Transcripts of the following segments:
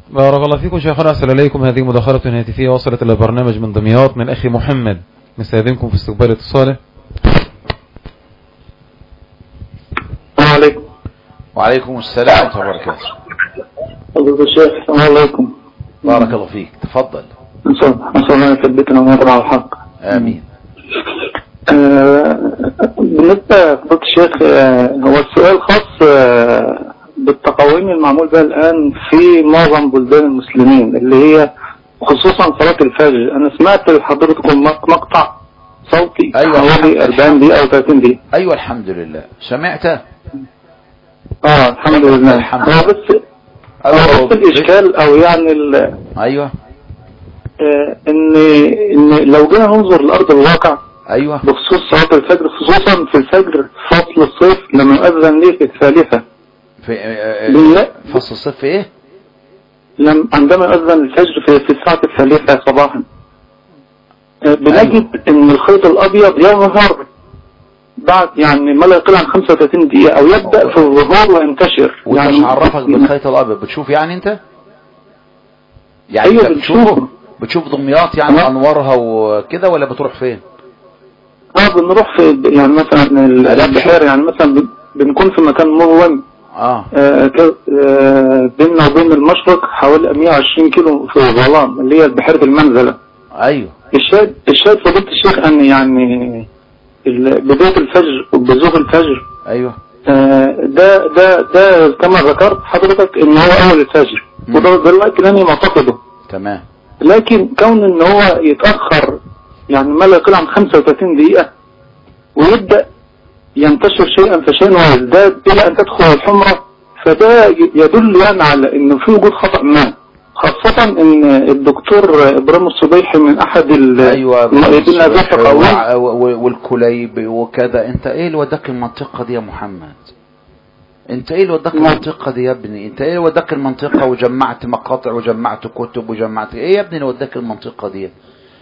بارك الله فيكم شيخنا. أحسن إليكم. هذه مداخلة هاتفية وصلت إلى برنامج من دمياط من أخي محمد. نستأذنكم في استقبال اتصاله. السلام عليكم. وعليكم السلام ورحمة الله وبركاته. حضرة الشيخ السلام عليكم. بارك الله فيك، تفضل. نسأل الله يثبتنا ونطلع على الحق. آمين. بالنسبة لفضيلة الشيخ، هو السؤال خاص بالتقويم المعمول بها الآن في معظم بلدان المسلمين اللي هي خصوصا صلاة الفجر. أنا سمعت لحضرتكم مقطع صوتي حوالي 40 دقيقة أو 30 دقيقة. أيوة الحمد لله. سمعته؟ الحمد لله. الحمد لله. هو بس الإشكال أو يعني أيوة إن لو جينا ننظر لأرض الواقع، أيوة، بخصوص صلاة الفجر، خصوصا في الفجر فصل الصيف لما يؤذن ليه في الثالثة. في فصل الصيف في إيه؟ عندما يؤذن الفجر في الساعة الثالثة صباحا، بنجد إن الخيط الأبيض يظهر بعد يعني ما لا يقل عن 35 دقيقة أو يبدأ في الظهور وينتشر. يعني عرفك بالخيط الأبيض؟ بتشوف يعني أنت؟ يعني أيوة أنت بتشوف دمياط يعني أنوارها وكده، ولا بتروح فين؟ بنروح في يعني مثلا البحيرة، يعني مثلا بنكون في مكان مظلم بيننا وبين المشرق حوالي 120 كيلو في الظلام اللي هي بحيرة المنزلة. أيوة. الشاهد فضيلة الشيخ أن يعني بداية الفجر وبزوغ الفجر، أيوة، ده كما ذكرت حضرتك ان هو اول الفجر، وده الوقت اللي انا معتقده. تمام. لكن كون ان هو يتأخر يعني ما لا يقل عن 35 دقيقة ويبدأ ينتشر شيئا فشيئا ويزداد الى ان تدخل الحمرة، فده يدل يعني على انه في وجود خطأ ما، خاصة ان الدكتور ابراهيم الصبيحي من احد المؤيدين هذا والكليب وكذا. انت ايه اللي وداك المنطقة دي يا محمد؟ انت ايه اللي وداك المنطقة دي يا ابني؟ انت ايه اللي وداك المنطقة وجمعت مقاطع وجمعت كتب وجمعت ايه يا ابني اللي وداك المنطقة دي؟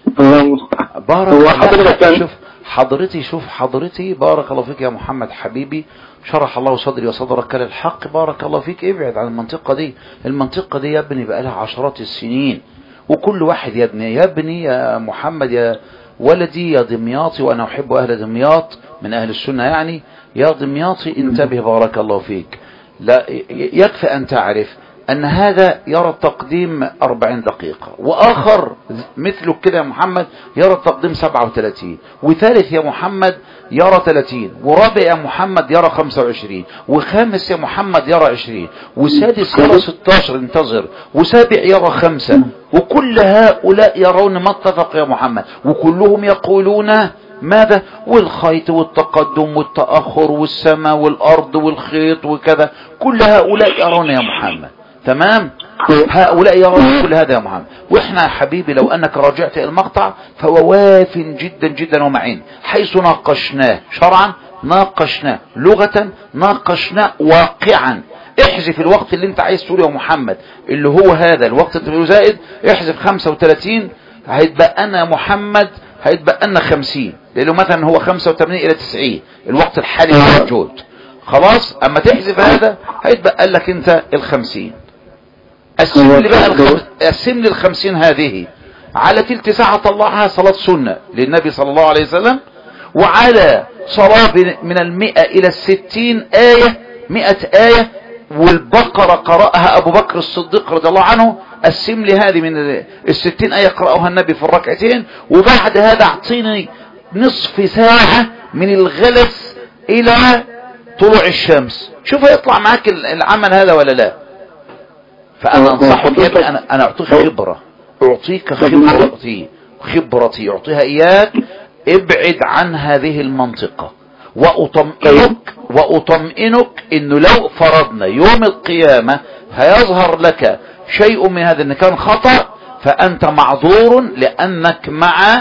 بارك الله. شوف حضرتي بارك الله فيك يا محمد حبيبي، شرح الله صدري وصدرك للحق، بارك الله فيك. ابعد عن المنطقة دي. المنطقة دي يا ابني بقى لها عشرات السنين، وكل واحد يا ابني يا محمد يا ولدي يا دمياطي، وانا احب اهل دمياط من اهل السنة يعني، يا دمياطي انتبه بارك الله فيك. لا يكفي ان تعرف ان هذا يرى التقديم 40 دقيقة، واخر مثله كده يا محمد يرى التقديم 37، وثالث يا محمد يرى 30، ورابع يا محمد يرى 25، وخامس يا محمد يرى 20، وسادس يرى 16 انتظر، وسابع يرى 5، وكل هؤلاء يرون ما اتفق يا محمد، وكلهم يقولون ماذا؟ والخيط والتقدم والتأخر والسماء والأرض والخيط وكذا، كل هؤلاء يرون يا محمد. تمام؟ هؤلاء يرون كل هذا يا محمد. واحنا يا حبيبي لو انك راجعت المقطع فهو واف جدا جدا ومعين، حيث ناقشناه شرعا، ناقشناه لغة، ناقشناه واقعا. احذف الوقت اللي انت عايز تقوله يا محمد اللي هو هذا الوقت التمرير زائد، احذف 35 هيتبقى لنا يا محمد، هيتبقى لنا 50، لانه مثلا هو 85 الى 90 الوقت الحالي موجود. خلاص اما تحذف هذا هيتبقى لك انت 50. قسم لي بقى قسم لي 50 هذه على تلت ساعة طلعها صلاة سنة للنبي صلى الله عليه وسلم، وعلى صلاة من 100 إلى 60 آية، 100 آية، والبقرة قرأها أبو بكر الصديق رضي الله عنه. قسم لي هذه من 60 آية قرأها النبي في الركعتين، وبعد هذا اعطيني نصف ساعة من الغلس إلى طلوع الشمس. شوف هيطلع معاك العمل هذا ولا لا؟ فأنا أنصحك يا ابني، أنا أعطيك خبرة، أعطيك خبرتي أعطيها إياك. ابعد عن هذه المنطقة، وأطمئنك إنه لو فرضنا يوم القيامة هيظهر لك شيء من هذا إن كان خطأ، فأنت معذور، لأنك مع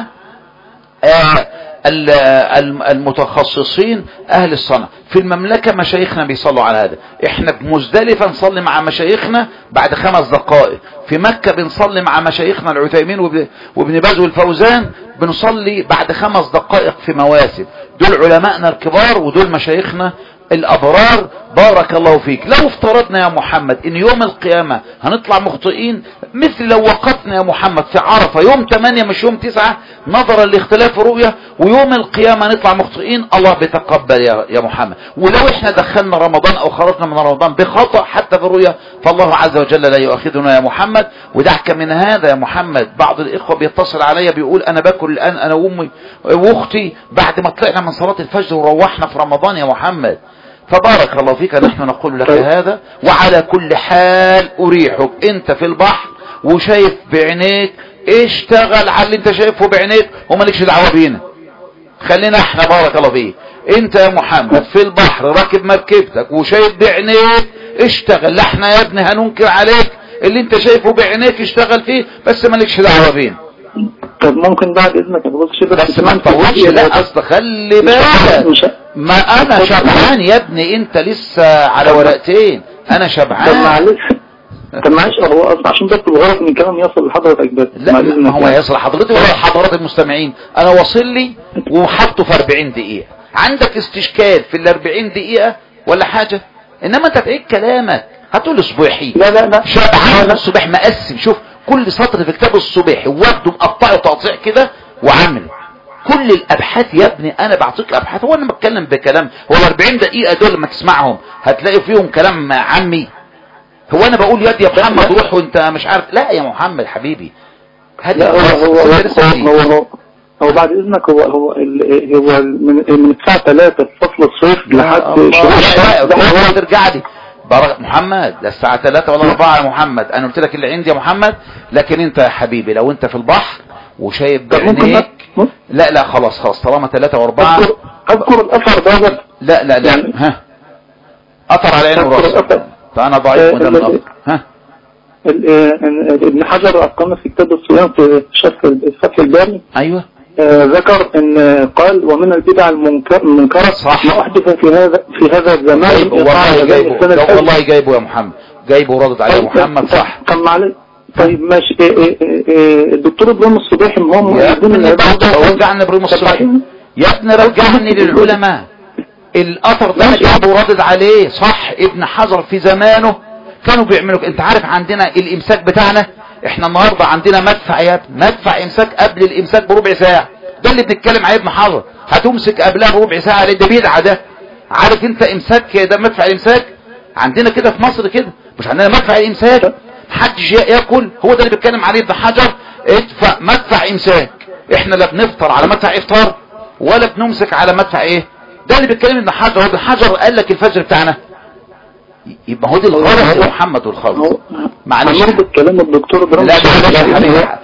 المتخصصين أهل الصنعة. في المملكة مشايخنا بيصلوا على هذا، احنا بمزدلفة نصلي مع مشايخنا بعد 5 دقائق، في مكة بنصلي مع مشايخنا العثيمين وابن باز والفوزان بنصلي بعد 5 دقائق في مواسم. دول علماءنا الكبار ودول مشايخنا الابرار بارك الله فيك. لو افترضنا يا محمد ان يوم القيامة هنطلع مخطئين، مثل لو وقفنا يا محمد في عرفة يوم 8 مش يوم 9، نظرا لاختلاف الرؤية، ويوم القيامة نطلع مخطئين، الله بيتقبل يا محمد. ولو احنا دخلنا رمضان او خرجنا من رمضان بخطأ حتى في الرؤية، فالله عز وجل لا يؤاخذنا يا محمد. ودعك من هذا يا محمد، بعض الاخوة بيتصل عليا بيقول انا باكل الان انا وامي واختي بعد ما طلعنا من صلاة الفجر وروحنا في رمضان يا محمد. فبارك الله فيك، نحن نقول لك هذا. وعلى كل حال اريحك، انت في البحر وشايف بعينيك، اشتغل على اللي انت شايفه بعينيك ومالكش دعوه بينا، خلينا احنا بارك الله فيك. انت يا محمد في البحر راكب مركبتك وشايف بعينيك، اشتغل. لا احنا يا ابني هننكر عليك اللي انت شايفه بعينيك، اشتغل فيه بس مالكش دعوه بينا. طب ممكن بعد اذنك يا فضيلة الشيخ بس ما تطولش. لا اصل خلي بالك، ما انا شبعان يا ابني، انت لسه على ورقتين، انا شبعان. طب معلش، طب معلش، هو اصلا عشان بس الغرض من كلام يصل لحضرتك بس. لا ما هو يصل لحضرتك ولا حضرات المستمعين، انا واصل لي وحطه في 40 دقيقة. عندك استشكال في ال 40 دقيقة ولا حاجة؟ انما انت تعيد كلامك هتقول صبيحي. لا شبعان الصبح مقسم، شوف كل سطر في كتاب الصبيحي واخده مقطعه تقطيع كده وعامل كل الابحاث. يا ابني انا بعطيك ابحاث، هو انا بتكلم بكلام؟ هو ال 40 دقيقة دول لما تسمعهم هتلاقي فيهم كلام عمي؟ هو انا بقول يا محمد روح وانت مش عارف؟ لا يا محمد حبيبي، لا هو بعد اذنك، هو من الساعة 3 في فصل الصيف لحد شهور ترجع لي محمد. لا الساعة 3 ولا 4 يا محمد، انا قلت لك اللي عندي يا محمد. لكن انت يا حبيبي لو انت في البحر وشايف بعينيك، لا خلاص طالما 3 و4 اذكر الاثر ده. لا يعني ها اثر على عينه وراسه، فانا ضعيف وده من اثر. ها ابن حجر أقام في كتاب الصيام في شرح فتح الباري. ايوه ذكر ان قال ومن البدع المنكرة ما احدث في هذا الزمان. والله جايبه يا محمد، جايبه وردد عليه محمد. صح. طب معلش، طيب ماشي. الدكتور ابراهيم الصبيحي هم رجعني ابراهيم الصبيحي يا ابني، رجعني للعلماء. الاثر ده جايبه وردد عليه. صح. ابن حجر في زمانه كانوا بيعملوا. انت عارف عندنا الامساك بتاعنا، احنا النهاردة عندنا مدفع يا ابني، مدفع امساك قبل الامساك بربع ساعة. ده اللي بنتكلم عليه ابن حجر، هتمسك قبلها بربع ساعة ليه؟ ده بدعة ده. عارف انت امساك ده مدفع الامساك عندنا كده في مصر كده، مش عندنا مدفع الامساك محدش ياكل. هو ده اللي بيتكلم عليه ابن حجر، ادفع مدفع امساك. احنا لا بنفطر على مدفع افطار ولا بنمسك على مدفع ايه. ده اللي بيتكلم ابن حجر. ابن حجر قال لك الفجر بتاعنا، يبقى هو دي الغلط يا محمد والخلط. معلش كلام الدكتور ابراهيم. لا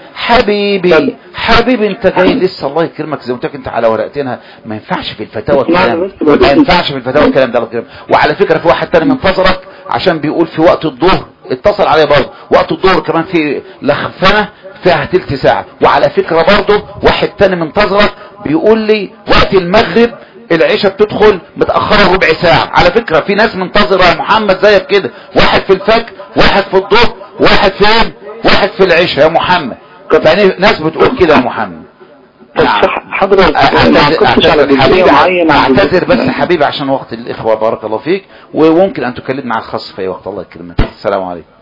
حبيبي انت جاي لسه الله يكرمك، زي ما قلت لك انت على ورقتينها. ما ينفعش في الفتاوى الكلام، ما ينفعش في الفتاوى الكلام ده. وعلى فكرة في واحد تاني منتظرك عشان بيقول في وقت الظهر، اتصل عليه برضه وقت الظهر كمان في لخفنة فيها تلت ساعة. وعلى فكرة برضه واحد تاني منتظرك بيقول لي وقت المغرب العشاء بتدخل متأخرة ربع ساعة. على فكرة في ناس منتظرة يا محمد زيك كده، واحد في الفجر، واحد في الظهر، واحد فين، واحد في العشاء يا محمد. يعني ناس بتقول كده يا محمد. حضرتك اعتذر بس حبيبي عشان وقت الاخوة بارك الله فيك، وممكن ان تكلمنا على الخاص في اي وقت. الله يكرمك. السلام عليكم.